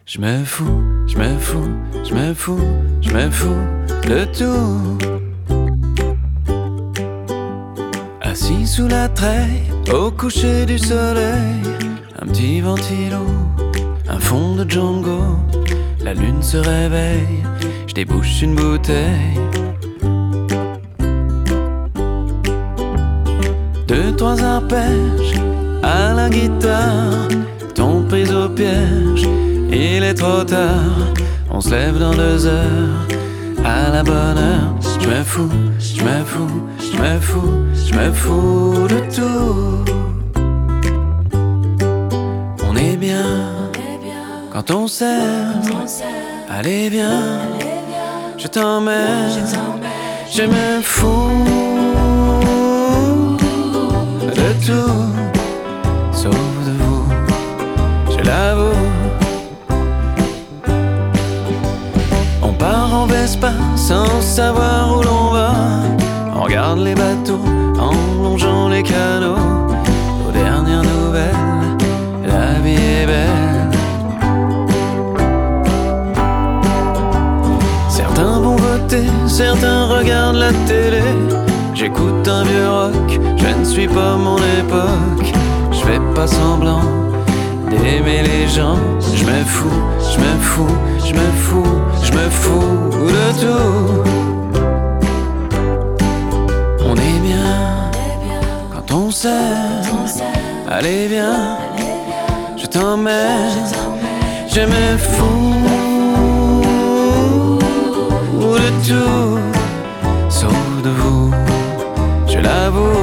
Je me fous, je me fous, je me fous, je me fous de tout. Assis sous la treille, au coucher du soleil, un petit ventilo, un fond de Django. La lune se réveille, je débouche une bouteille. 2-3 arpèges à la guitare, tombe prise au piège. Il est trop tard, on se lève dans 2 heures, à la bonne heure. Je me fous, je me fous, je me fous, je me fous de tout. On est bien quand on s'aime, allez viens, je t'emmène, je me fous de tout, sauf de vous, je l'avoue. On part en Vespa sans savoir où l'on va. On regarde les bateaux en longeant les canaux. Aux dernières nouvelles, la vie est belle. Certains vont voter, certains regardent la télé. J'écoute un vieux rock, je ne suis pas mon époque. Je fais pas semblant d'aimer les gens. Je me fous, je me fous, je me fous, je me fous de tout. On est bien quand on s'aime, allez viens, je t'emmène, je me fous de tout, sauf de vous, je l'avoue.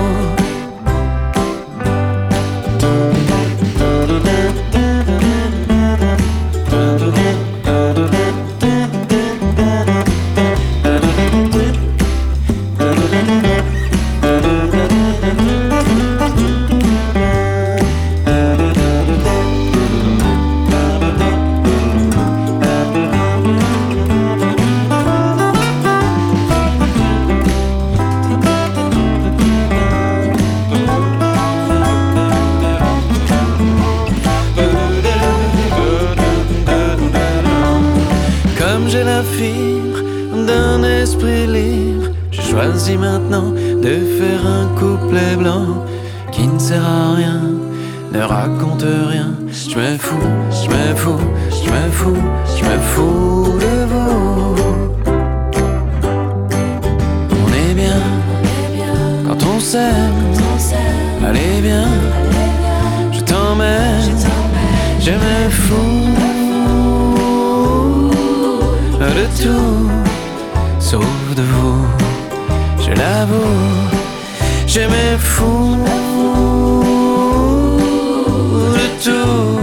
J'ai la fibre d'un esprit libre. Je choisis maintenant de faire un couplet blanc qui ne sert à rien, ne raconte rien. Je me fous, je me fous, je me fous, je me fous de vous. On est bien quand on s'aime, allez bien, je t'emmène, je me fous de tout, sauf de vous, je l'avoue. Je me fous de tout.